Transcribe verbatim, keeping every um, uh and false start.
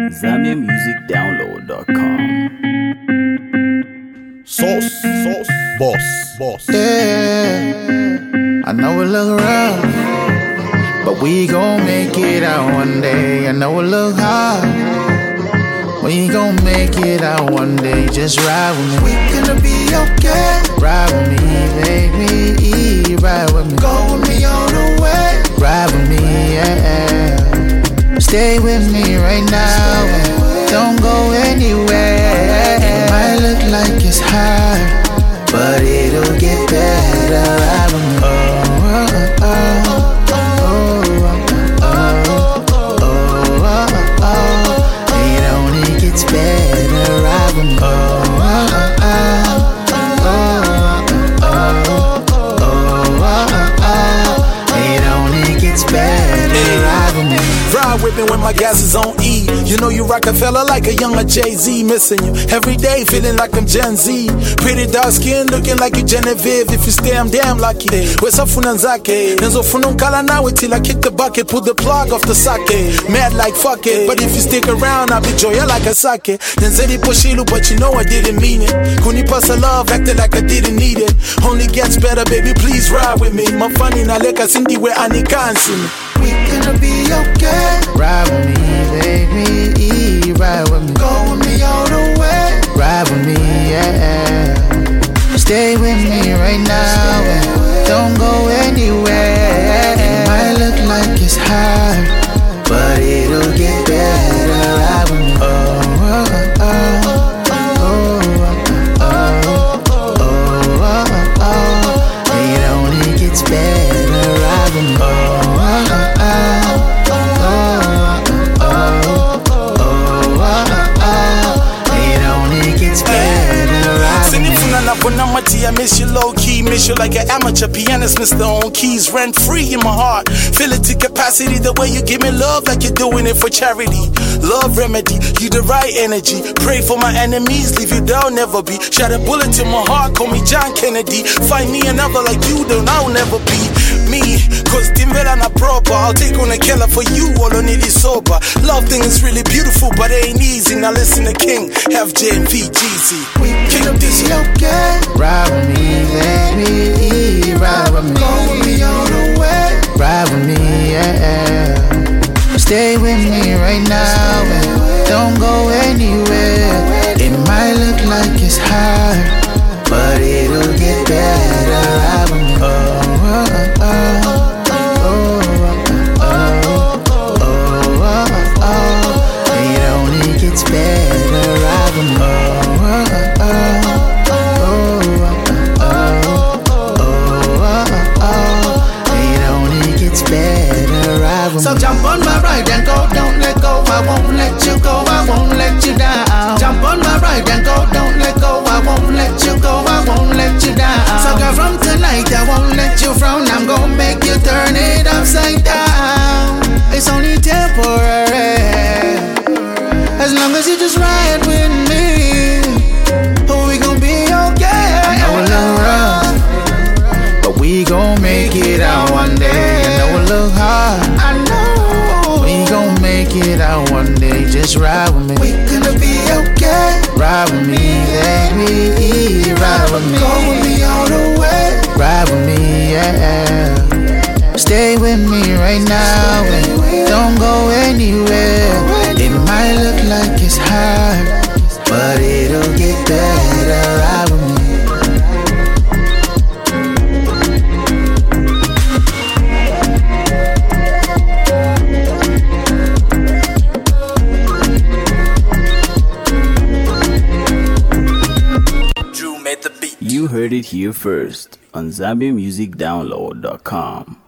Zambia Music Download dot com. Sauce, sauce, boss, boss. Yeah, I know it look rough, but we gon' make it out one day. I know it look hard, we gon' make it out one day. Just ride with me, we gonna be okay. Ride with me, baby, ride with me. Go with me all the way. Ride with me, yeah. Stay with me right now, don't go anywhere. It might look like it's hard, but it'll get better. Ride with me. Oh, oh, oh, oh, oh, oh, oh, oh, oh. It only gets better. Ride with me. Oh, oh, oh, oh, oh, oh, oh, oh. It only gets better. Ride with me. Ride with me when my gas is on E. You know you rock a fella like a younger Jay-Z. Missing you every day, feeling like I'm Gen Z. Pretty dark skin, looking like you Genevieve. If you stay, I'm damn lucky. Where's Afuna Nzake? Nenzo Fununkala now till I kick the bucket, put the plug off the sake. Mad like fuck it, but if you stick around, I'll be joya like a sake. Then Zedi Poshilu, but you know I didn't mean it. Kuni pasa love, acted like I didn't need it. Only gets better, baby, please ride with me. My funny na leka sindi where I need cancer. We gonna be okay. Ride with me, baby, ride with me. Go with me all the way. Ride with me, yeah. Stay with me right now, don't go anywhere. It might look like it's hard, but it'll get better. Ride with me. Oh, oh, oh, oh, oh, oh, oh, oh. It only gets better. Ride with me. Oh, I miss you low key, miss you like an amateur pianist, Mister On Keys, rent free in my heart. Feel it to capacity, the way you give me love like you're doing it for charity. Love remedy, you the right energy. Pray for my enemies, leave you down, never be. Shot a bullet to my heart, call me John Kennedy. Find me another like you, then I'll never be me. Cause Timbela na proper, I'll take on a killer for you, all on it is sober. Love thing is really beautiful, but it ain't easy. Now listen to King, F J and V G Z. We gonna be okay. Ride with me, baby, ride with me. Go with me all the way. Ride with me, yeah. Stay with me right now, don't go anywhere. It might look like it's hard, but it'll get better. Ride with me. Oh, oh, oh, oh, oh, oh, oh, oh. It only gets better. Ride with me. Oh, oh, oh. So jump on my ride and go, don't let go. I won't let you go, I won't let you down. Jump on my ride and go, don't let go. I won't let you go, I won't let you down. So girl, from tonight I won't let you frown. I'm gonna make you turn it upside down. It's only temporary, as long as you just ride with me. Oh, we gon' be okay. I know it look rough, but we gon' make it out one day. I know it look hard, I know. We gon' make it out one day. Just ride with me. We gonna be okay. Ride with me, baby, ride with me. Go with me all the way. Ride with me, yeah. Stay with me right now, don't go anywhere. It might look like it's hard, but it'll get better. Ride with me. You heard it here first on Zambia Music Download dot com.